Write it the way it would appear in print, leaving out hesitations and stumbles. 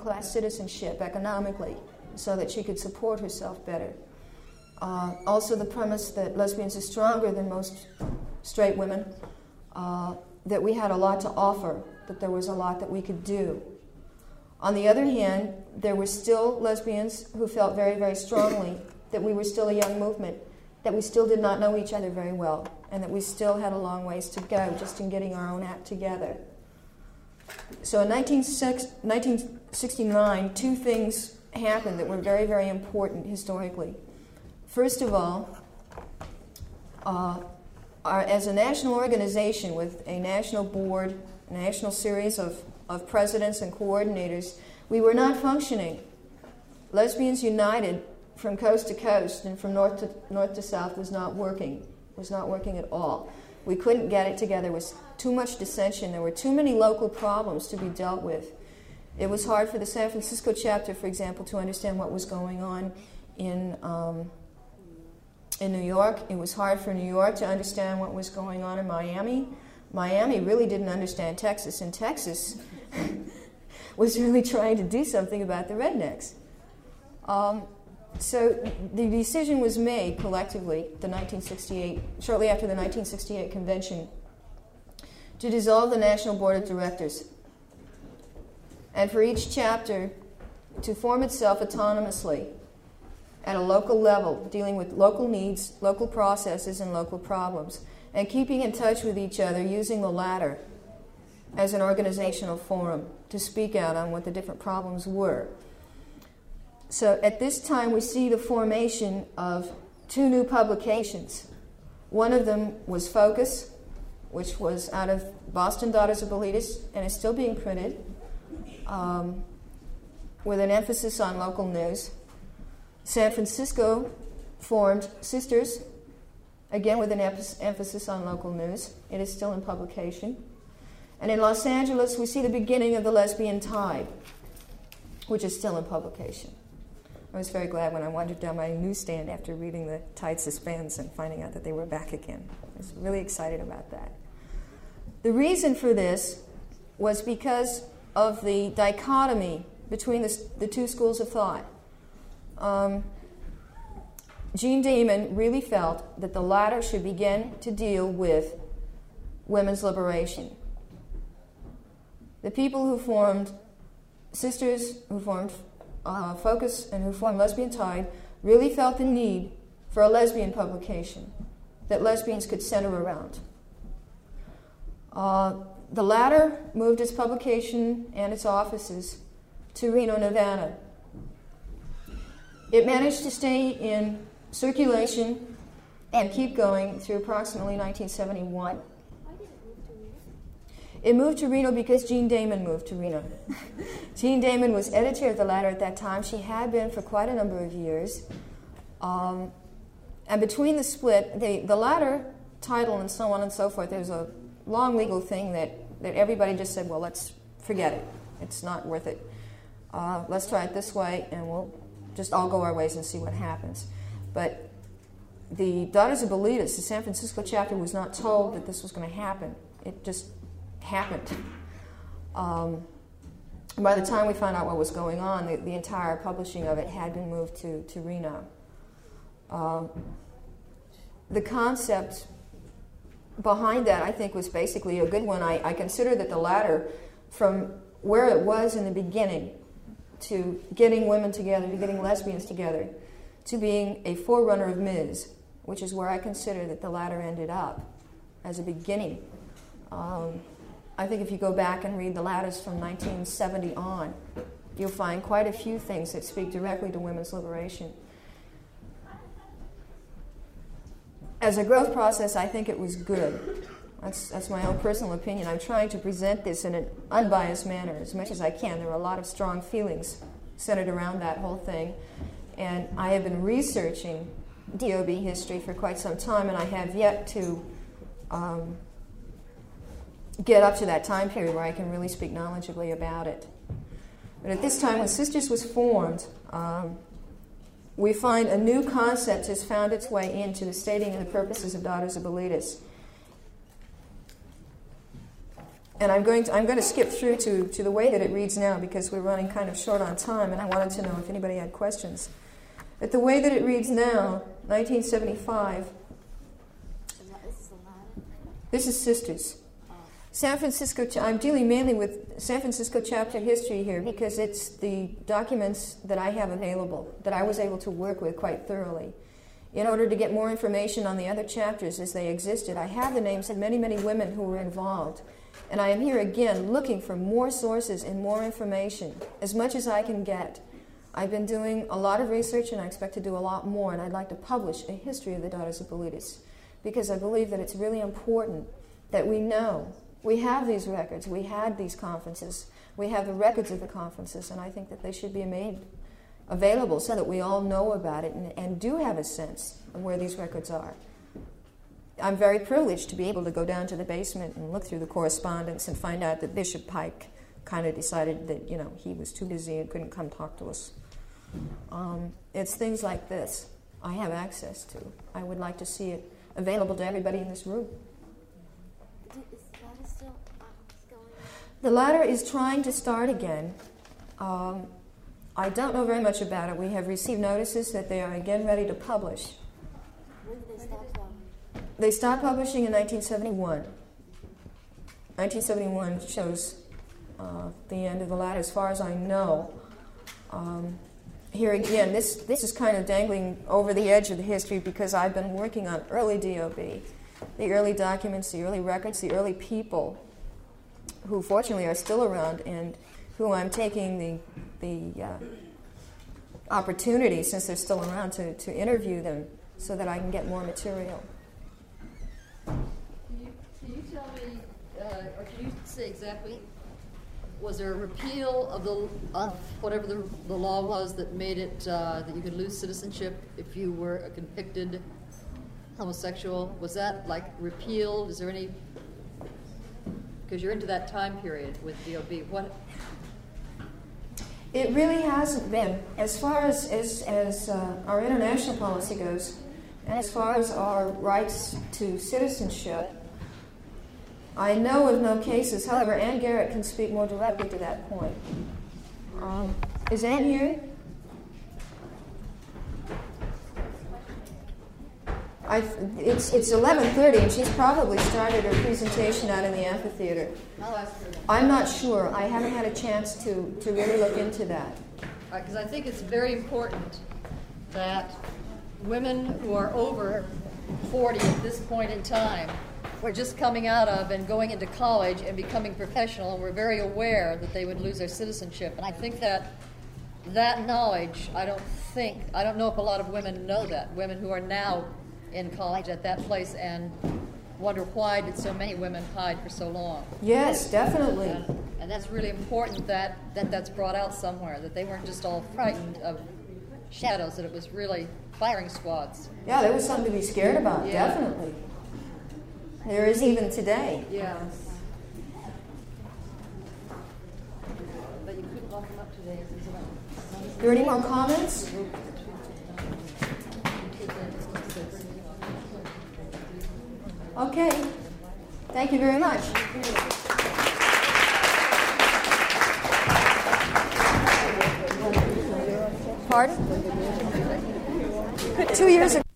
second-class citizenship economically so that she could support herself better. Also the premise that lesbians are stronger than most straight women, that we had a lot to offer, that there was a lot that we could do. On the other hand, there were still lesbians who felt very, very strongly that we were still a young movement, that we still did not know each other very well, and that we still had a long ways to go just in getting our own act together. So in 1969, two things happened that were very, very important historically. First of all, as a national organization with a national board, a national series of presidents and coordinators, we were not functioning. Lesbians United from coast to coast and from north to south was not working at all. We couldn't get it together. There was too much dissension. There were too many local problems to be dealt with. It was hard for the San Francisco chapter, for example, to understand what was going on in New York. It was hard for New York to understand what was going on in Miami. Miami really didn't understand Texas, and Texas was really trying to do something about the rednecks. So the decision was made collectively, shortly after the 1968 convention, to dissolve the National Board of Directors, and for each chapter to form itself autonomously at a local level, dealing with local needs, local processes, and local problems, and keeping in touch with each other using the latter as an organizational forum to speak out on what the different problems were. So at this time, we see the formation of two new publications. One of them was Focus, which was out of Boston Daughters of Bilitis, and is still being printed, with an emphasis on local news. San Francisco formed Sisters, again with an emphasis on local news. It is still in publication. And in Los Angeles, we see the beginning of the Lesbian Tide, which is still in publication. I was very glad when I wandered down my newsstand after reading the Tide Suspense and finding out that they were back again. I was really excited about that. The reason for this was because of the dichotomy between the two schools of thought. Jean Damon really felt that the latter should begin to deal with women's liberation. The people who formed Sisters, who formed Focus, and who formed Lesbian Tide really felt the need for a lesbian publication that lesbians could center around. The latter moved its publication and its offices to Reno, Nevada. It managed to stay in circulation and keep going through approximately 1971. It moved to Reno because Jean Damon moved to Reno. Jean Damon was editor of the latter at that time. She had been for quite a number of years. And between the split, the latter title and so on and so forth, there's a long legal thing that everybody just said, well, let's forget it. It's not worth it. Let's try it this way, and we'll just all go our ways and see what happens. But the Daughters of Bilitis, the San Francisco chapter, was not told that this was going to happen. It just happened. By the time we found out what was going on, the entire publishing of it had been moved to Reno. The concept behind that, I think, was basically a good one. I consider that the latter, from where it was in the beginning, to getting women together, to getting lesbians together, to being a forerunner of Ms., which is where I consider that the latter ended up as a beginning. I think if you go back and read the latters from 1970 on, you'll find quite a few things that speak directly to women's liberation. As a growth process, I think it was good. That's my own personal opinion. I'm trying to present this in an unbiased manner as much as I can. There are a lot of strong feelings centered around that whole thing. And I have been researching DOB history for quite some time, and I have yet to get up to that time period where I can really speak knowledgeably about it. But at this time, when Sisters was formed, we find a new concept has found its way into the stating of the purposes of Daughters of Bilitis. and I'm going to skip through to the way that it reads now because we're running kind of short on time, and I wanted to know if anybody had questions. But the way that it reads now, 1975, this is Sisters. San Francisco, I'm dealing mainly with San Francisco chapter history here because it's the documents that I have available, that I was able to work with quite thoroughly. In order to get more information on the other chapters as they existed, I have the names of many, many women who were involved. And I am here again looking for more sources and more information, as much as I can get. I've been doing a lot of research and I expect to do a lot more, and I'd like to publish a history of the Daughters of Bilitis because I believe that it's really important that we know. We have these records, we had these conferences, we have the records of the conferences, and I think that they should be made available so that we all know about it and do have a sense of where these records are. I'm very privileged to be able to go down to the basement and look through the correspondence and find out that Bishop Pike kind of decided that, he was too busy and couldn't come talk to us. It's things like this I have access to. I would like to see it available to everybody in this room. The latter is trying to start again. I don't know very much about it. We have received notices that they are again ready to publish. When did they stop? They stopped publishing in 1971. 1971 shows the end of the latter, as far as I know. Here again, this is kind of dangling over the edge of the history because I've been working on early DOB, the early documents, the early records, the early people who fortunately are still around and who I'm taking the opportunity, since they're still around, to interview them so that I can get more material. Can you tell me, or can you say exactly, was there a repeal of whatever the law was that made it that you could lose citizenship if you were a convicted homosexual? Was that repealed? Is there any? Because you're into that time period with DOB. What? It really hasn't been. As far as our international policy goes, and as far as our rights to citizenship, I know of no cases. However, Ann Garrett can speak more directly to that point. Is Ann here? It's 11:30, and she's probably started her presentation out in the amphitheater. I'll ask her. I'm not sure. I haven't had a chance to really look into that. Because I think it's very important that women who are over 40 at this point in time, we're just coming out of and going into college and becoming professional, and we're very aware that they would lose their citizenship. And I think that knowledge, I don't know if a lot of women know that, women who are now in college at that place and wonder why did so many women hide for so long. Yes, definitely. And that's really important that's brought out somewhere, that they weren't just all frightened of shadows, that it was really firing squads. Yeah, there was something to be scared about, definitely. There is even today. Yeah. But you couldn't lock them up today. Are there any more comments? Okay. Thank you very much. Pardon? 2 years ago.